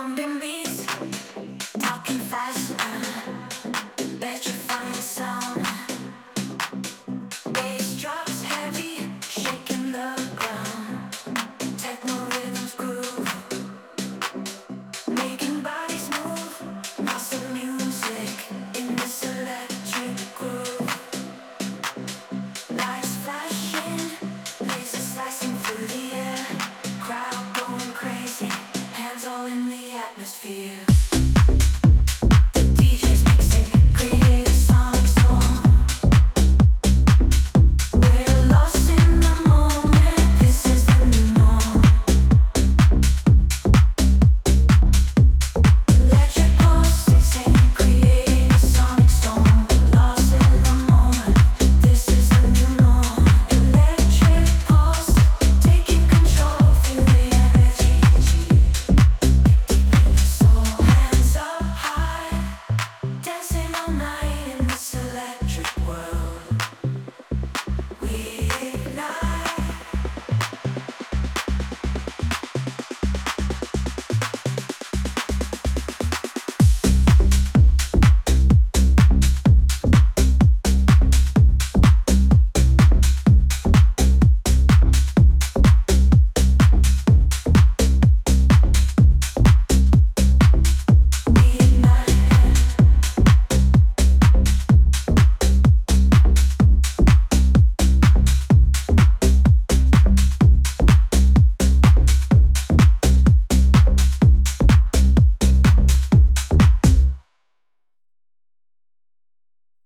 Bumping beats, talking fast, electrifying sound. Bass drops heavy, shaking the ground. Techno rhythms groove, making bodies move. Awesome music in this electric groove. Lights flashing, lasers slicing through the air. Crowd going crazy, hands all in the atmosphere.